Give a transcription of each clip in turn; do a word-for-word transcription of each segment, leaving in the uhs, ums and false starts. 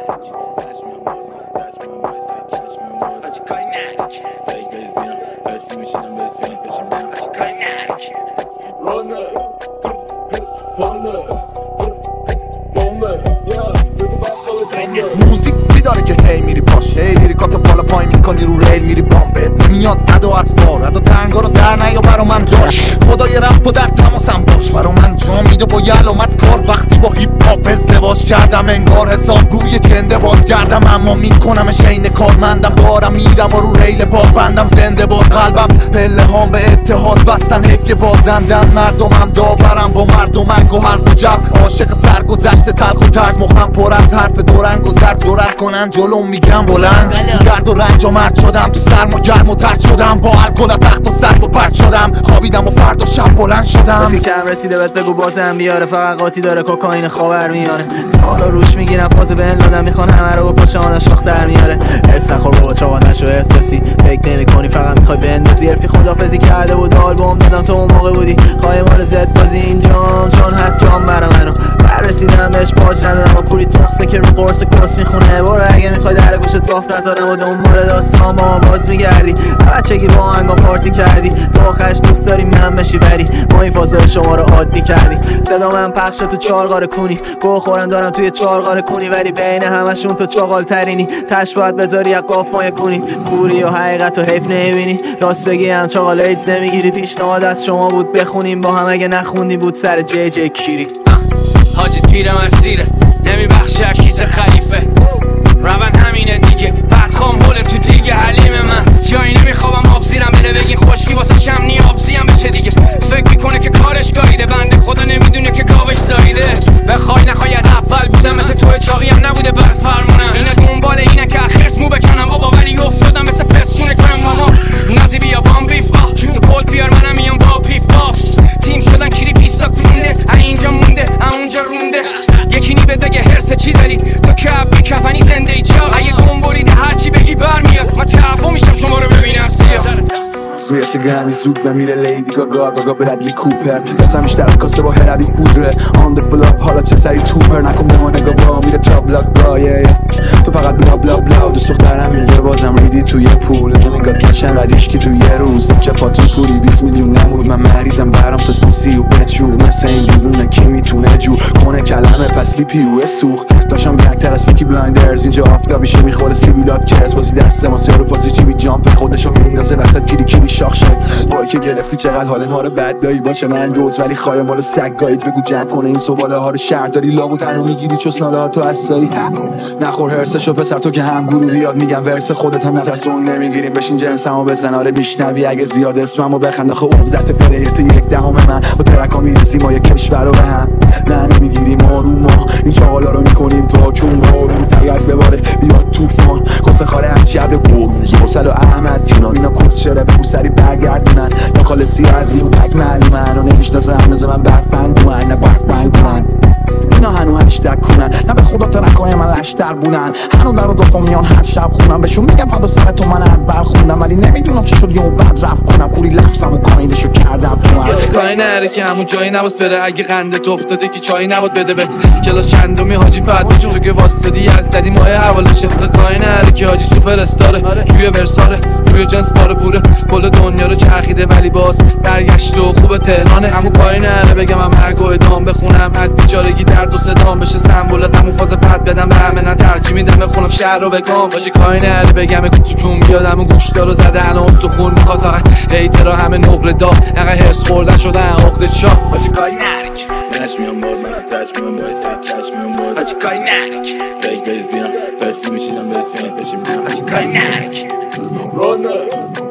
موزیک چی داره که هی میری پاش هی لیریکاتو بالا پای میکنی رو ریل میری بام بهت نمیاد عد و اطفار عد و تنگا رو در نیا برا من داشت خدای رپ و در تماسم باش برا من جا میده با یه علامت کار وقتی با هیپ هاپ ازدواج کردم انگار حساب گوی چنده باز کردم اما میکنم شین کارمندم دارم میرم و رو ریل پاک بندم زنده باد قلبم پله هام به اتحاد بستن حیف که بازندن مردمم داورم با مردمک و حرف و جب عاشق سرگذشت تلخ و ترس مخم پر از حرف دورنگ و زرد جرأت کنن جلوم میگم بلند درد و رنج و مرد شدم تو سرم و گرم و ترد شدم با الکل تخت و سرد و پرد شدم خوابیدم و فردا شب بلند شدم کسی کم رسیده بهت بگو بازم بیاره فقط قاطی داره کوکائین خاور میاره حالا روش میگیرم فاز بن لادم میخوان همه رو با پشان شاخ در میاره هرس نخور بابا چاقا نشو احساسی فکر نمی‌کنی فقط میخوای بندازی حرفی خدافظی کرده بود آلبوم دادم تو اون موقع بودی خواهی مال زد بازی اینجام چون هست جام برا منو بررسیدم بهش پاج ندادم و کوری تخصه که رو قرص کس میخونه برو اگه میخوای در گوشت صاف نذارم و دنبال داستان با باز میگردی بچگی با آهنگا پارتی کردی تو آخرش دوست داری من بشی ولی ما این فازای شما رو عادی کردی صدا من پخشه تو چارغار کونی گو خورم دارم توی چارغار کونی ولی بین همشون تو چاقال ترینی تش باید بذاری یک قاف مایه کنی پوری و حقیقت و حیف نمیبینی راست بگی هم چاقال ایدز نمیگیری پیشنهاد از شما بود بخونیم با هم اگه نخوندی بود سر جی جی کیری حاجی پیرم اسیره نمیبخشه کیسه خلیفه روان همینه دیگه بعد خام هوله تو دیگه حلیم من جایی نمیخوابم آب زیرم بره بگی خشکی واسه شمنی آبزیم بشه دیگه فکر میکنه که کارش گاییده بنده خدا نمیدونه که گاوش زاییده بخوای نخوای از اول بودم مثل توی چاقی هم نبوده بر فرمونم اینه دنبال اینه که خرس مو بکنم بابا ولی افتادم مثل پستونه کنم ماما نازی بیا بامبیف آه تو کل بیار منم میام با پیف پاف تیم شدن کلی بیستا کنده اینجا مونده اونجا رونده یکی نی بده هرس چی داری تو کف بی کفنی زنده ای چاق اگه گم بریده هرچی بگی برمیاد من تعفو میشم شما رو ببینم سیاه رویش گرمی زود بمیره لیدی گاگا گاگا برادلی کوپر بسم بیشتر کاسه با هردی پودره آن د فلاپ حالا چه سری توپر نکن به ما نگاه با میره تا بلاک بایه تو فقط بلا بلا بلا دوست دخترم میگه بازم ریدی توی پول نمیگاد کشن ردیش که توی یه روز تو چپاتون پولی بیست میلیون نمود من مریضم برام تا سی سی و بچور مثل این دیوونه کی میتونه جور کنه کلمه پسی پیوه سوخت داشتم بلکتر از پیکی بلایندرز اینجا آفتابیشه میخوره سیبیلات کرس بازی دست ما سیارو فازی چی بی جامپ خودشو میندازه وسط کلی کلی شاخ شد وای که گرفتی چقدر حال ما رو بد دایی باشه من دوز ولی خواهی مالو سگ گایید بگو جمع کنه این سواله ها رو شهرداری لابو تنو میگیری چسناله ها تو اسایی نخور هرسشو پسر تو که هم گروهی یاد میگم ورس خودت هم نترسون نمیگیریم بشین جنس همو بزن آره بیشنوی اگه زیاد اسممو بخند آخه عقدت پلیت یک دهم من با ترکا میرسیم ما یک کشور رو به هم نه نمیگیریم آروم ما این چاقالا رو میکنیم تا چون بارون تگرد بباره بیاد توفان کسه خاره هرچی عبر بروز حسل و احمد جنان اینا کس شره بگو سری برگردونن یا خالصی از میون پک معلومن و نمیشناسه همنازه من برف بندومن نه برف بندومن اینا هنو هشتگ کنن نه به خدا ترکای من لشتر بونن هنو در و دفعه میان هر شب خونم بهشون میگم فدا سر تو من اول خوندم ولی نمیدونم چه شد یه اون بعد رفت کنم کوری لفظم و کاینشو کردم تو من کاری نره که همون جایی نباس بره اگه قندت افتاده که چایی نباد بده به کلاس چندمی حاجی فد بشون تو که واسطدی از ددی ماه حوالشه کاری نره که حاجی سوپر استاره توی ورساره توی جنس پاره پوره کل دنیا رو چرخیده ولی باز درگشت و خوب تهرانه همون کاری نره بگم من مرگ و ادام بخونم از بیچارگی درد و صدام بشه سمبولات همون فاز پد بدم به همه نه ترجیح میدم بخونم شهر رو بگم حاجی کاری نره بگم کوچوکون بیادم گوشتا رو زده الان استخون میخواد فقط ایترا همه نقره دا نقه هرس خوردن شدن عقدت شاه حاجی کاری نره Touch me on board, make it touch me on board, say catch me on board. حاجی کاری نره Say بریز بیان فستی میشینم بریز فیلم بشیم بیان حاجی کاری نره رانه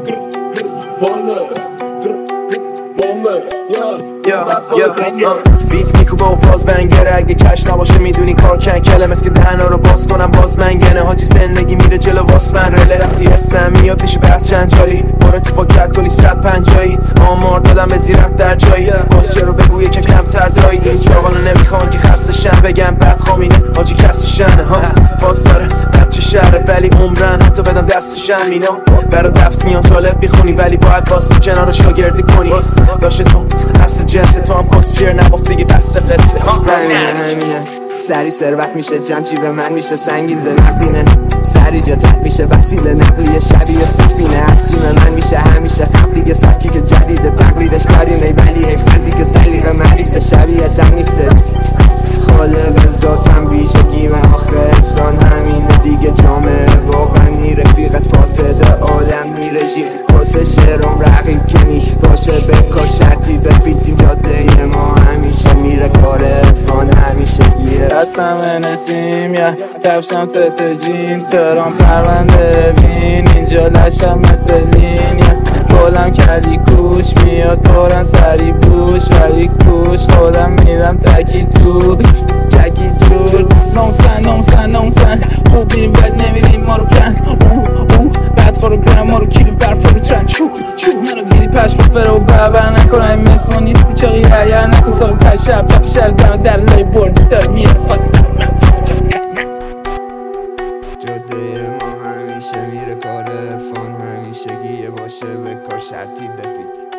بانه بامه یا یا بیت میکوبه و فاز بنگره اگه کش نباشه میدونی کار کنکله مثل که دهنا رو باز کنم باز منگنه حاجی زندگی میره جلو واس من رله رفتی اسمم میاد میشه بس چند جالی باره تو پاکت کلی صد پنجایی آمار دادم به زیر رفت در جایی کاسچه رو بگو یکم کمتر دایی این چاقانو نمیخوان که خسته شن بگم بد خامینه حاجی کسی شنه ها فاز داره بچه شهره ولی عمرن حتی بدم دستشم اینا برا دفس میان طالب بیخونی ولی باید واسه کنار شاگردی کنی داشته تو اصل جنس تو هم کاسچر نبافت دیگه بسته قصه همینه همینه سری ثروت میشه جمع جیب من میشه سنگین ز نقدینه سری جاتت میشه وسیله نقلیه شبیه سفینه اسیم من میشه همیشه خم دیگه سبکی که جدیده تقلیدش کاری نی ولی حیف خزی که سلیقه مریضه شبیه تم نیسته خالق ذاتم ویژگی من آخر انسان همینه دیگه جامعه واقعا نی رفیقت فاسده عالم میره ژیر واسه شعرم رقیب کنی باشه بکار شرطی بفیتیم جاده ما همیشه میره کار عرفان همیشه گیره دستم نسیم یا کفشم ست جین ترام پرونده بین اینجا لشم مثل لین یا گلم کلی کوش میاد پرن سری بوش ولی کوش خودم میدم تکی تو جکی جور نوسن نوسن نوسن خوب میریم بد نمیریم ما رو پلن اوه اوه بعد خورو گرم ما رو کیلو برف رو ترن چو چو منو دیدی پش بفره و بابر نکن این مثل ما نیستی چاقی هیر نکن ساقم تای شب کفی شهر دم در لای بردی دار میره فاز جاده ما همیشه میره کار عرفان همیشه گیه باشه به کار شرطی بفیت